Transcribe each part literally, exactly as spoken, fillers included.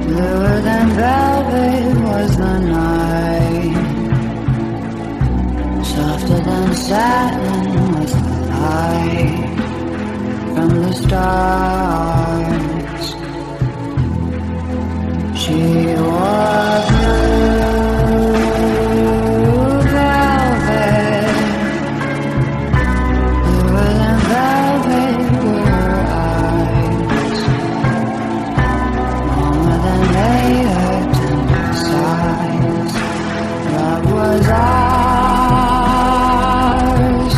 Bluer than velvet was the night, softer than satin was the light from the stars. She wore blue velvet, bluer than velvet were her eyes, warmer than they her tender sighs. Love was ours,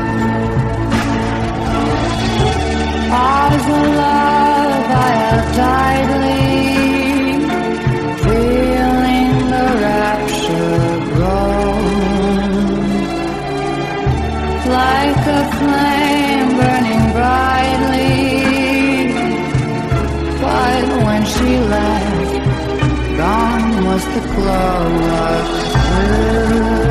ours the love I held tightly, feeling the rapture grow, like a flame burning brightly. But when she left, gone was the glow of blue.